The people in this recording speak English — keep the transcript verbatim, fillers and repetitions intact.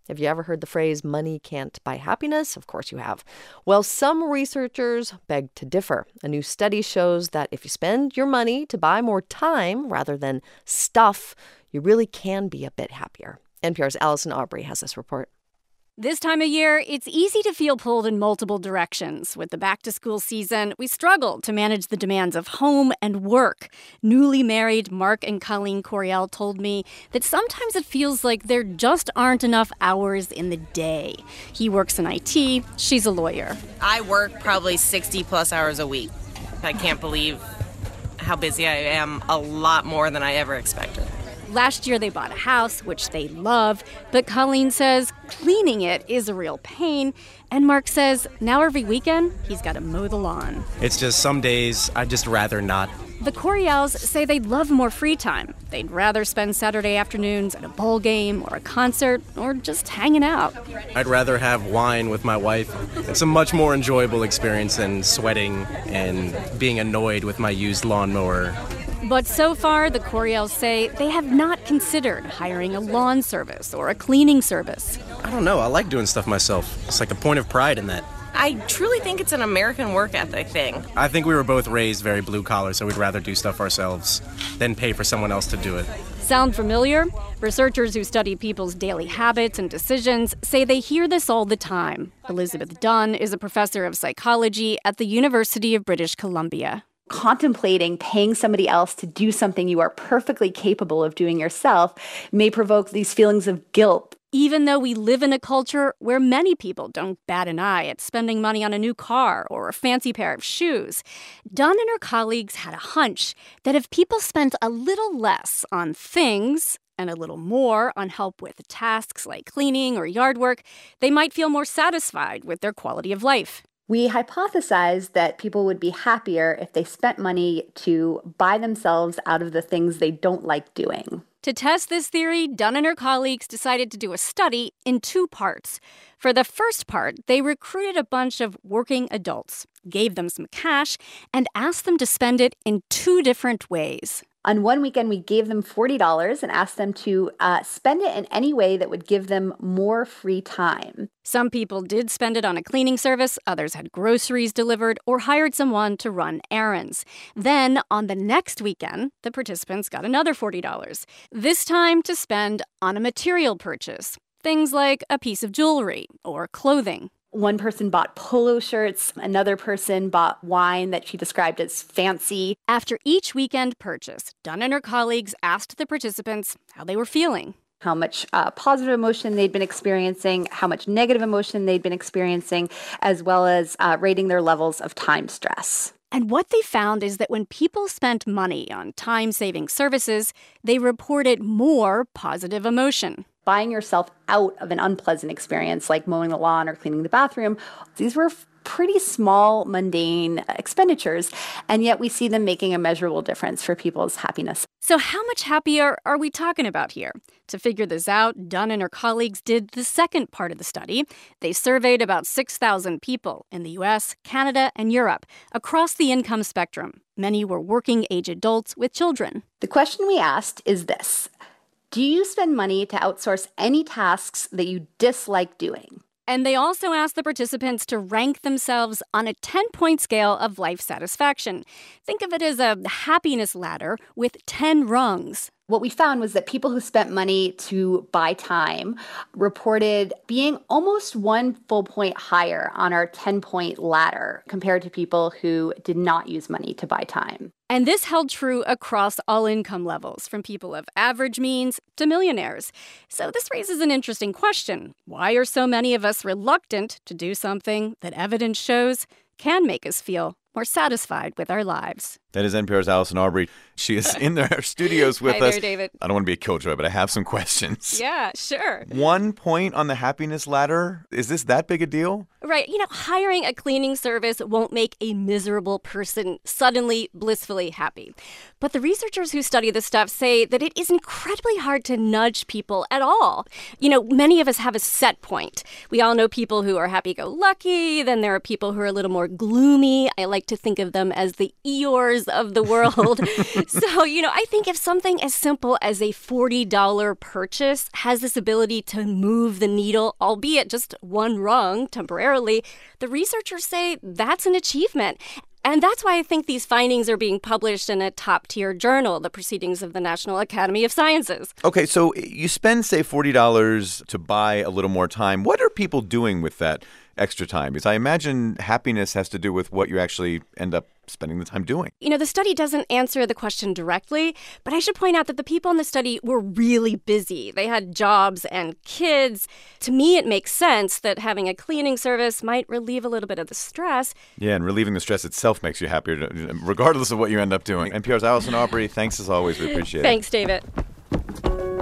Have you ever heard the phrase, money can't buy happiness? Of course you have. Well, some researchers beg to differ. A new study shows that if you spend your money to buy more time rather than stuff, you really can be a bit happier. N P R's Allison Aubrey has this report. This time of year, it's easy to feel pulled in multiple directions. With the back-to-school season, we struggle to manage the demands of home and work. Newly married Mark and Colleen Coryell told me that sometimes it feels like there just aren't enough hours in the day. He works in I T, she's a lawyer. I work probably sixty plus hours a week. I can't believe how busy I am, a lot more than I ever expected. Last year, they bought a house, which they love, but Colleen says cleaning it is a real pain. And Mark says now every weekend, he's got to mow the lawn. It's just some days I'd just rather not. The Coryells say they'd love more free time. They'd rather spend Saturday afternoons at a bowl game or a concert or just hanging out. I'd rather have wine with my wife. It's a much more enjoyable experience than sweating and being annoyed with my used lawnmower. But so far, the Coryells say they have not considered hiring a lawn service or a cleaning service. I don't know. I like doing stuff myself. It's like a point of pride in that. I truly think it's an American work ethic thing. I think we were both raised very blue collar, so we'd rather do stuff ourselves than pay for someone else to do it. Sound familiar? Researchers who study people's daily habits and decisions say they hear this all the time. Elizabeth Dunn is a professor of psychology at the University of British Columbia. Contemplating paying somebody else to do something you are perfectly capable of doing yourself may provoke these feelings of guilt. Even though we live in a culture where many people don't bat an eye at spending money on a new car or a fancy pair of shoes, Dunn and her colleagues had a hunch that if people spent a little less on things and a little more on help with tasks like cleaning or yard work, they might feel more satisfied with their quality of life. We hypothesized that people would be happier if they spent money to buy themselves out of the things they don't like doing. To test this theory, Dunn and her colleagues decided to do a study in two parts. For the first part, they recruited a bunch of working adults, gave them some cash, and asked them to spend it in two different ways. On one weekend, we gave them forty dollars and asked them to uh, spend it in any way that would give them more free time. Some people did spend it on a cleaning service, others had groceries delivered, or hired someone to run errands. Then, on the next weekend, the participants got another forty dollars, this time to spend on a material purchase, things like a piece of jewelry or clothing. One person bought polo shirts. Another person bought wine that she described as fancy. After each weekend purchase, Dunn and her colleagues asked the participants how they were feeling. How much uh, positive emotion they'd been experiencing, how much negative emotion they'd been experiencing, as well as uh, rating their levels of time stress. And what they found is that when people spent money on time-saving services, they reported more positive emotion. Buying yourself out of an unpleasant experience like mowing the lawn or cleaning the bathroom, these were pretty small, mundane expenditures, and yet we see them making a measurable difference for people's happiness. So how much happier are we talking about here? To figure this out, Dunn and her colleagues did the second part of the study. They surveyed about six thousand people in the U S, Canada, and Europe, across the income spectrum. Many were working-age adults with children. The question we asked is this: do you spend money to outsource any tasks that you dislike doing? And they also asked the participants to rank themselves on a ten-point scale of life satisfaction. Think of it as a happiness ladder with ten rungs. What we found was that people who spent money to buy time reported being almost one full point higher on our ten-point ladder compared to people who did not use money to buy time. And this held true across all income levels, from people of average means to millionaires. So this raises an interesting question. Why are so many of us reluctant to do something that evidence shows can make us feel more satisfied with our lives? That is N P R's Allison Aubrey. She is in our studios with Hi us. there, David. I don't want to be a killjoy, but I have some questions. Yeah, sure. One point on the happiness ladder. Is this that big a deal? Right. You know, hiring a cleaning service won't make a miserable person suddenly blissfully happy. But the researchers who study this stuff say that it is incredibly hard to nudge people at all. You know, many of us have a set point. We all know people who are happy-go-lucky. Then there are people who are a little more gloomy. I like to think of them as the Eeyores Uber's of the world. So, you know, I think if something as simple as a forty dollars purchase has this ability to move the needle, albeit just one rung temporarily, the researchers say that's an achievement. And that's why I think these findings are being published in a top-tier journal, the Proceedings of the National Academy of Sciences. Okay, so you spend, say, forty dollars to buy a little more time. What are people doing with that extra time? Because I imagine happiness has to do with what you actually end up spending the time doing. You know, the study doesn't answer the question directly, but I should point out that the people in the study were really busy. They had jobs and kids. To me, it makes sense that having a cleaning service might relieve a little bit of the stress. Yeah, and relieving the stress itself makes you happier, regardless of what you end up doing. N P R's Allison Aubrey, thanks as always. We appreciate it. Thanks, David.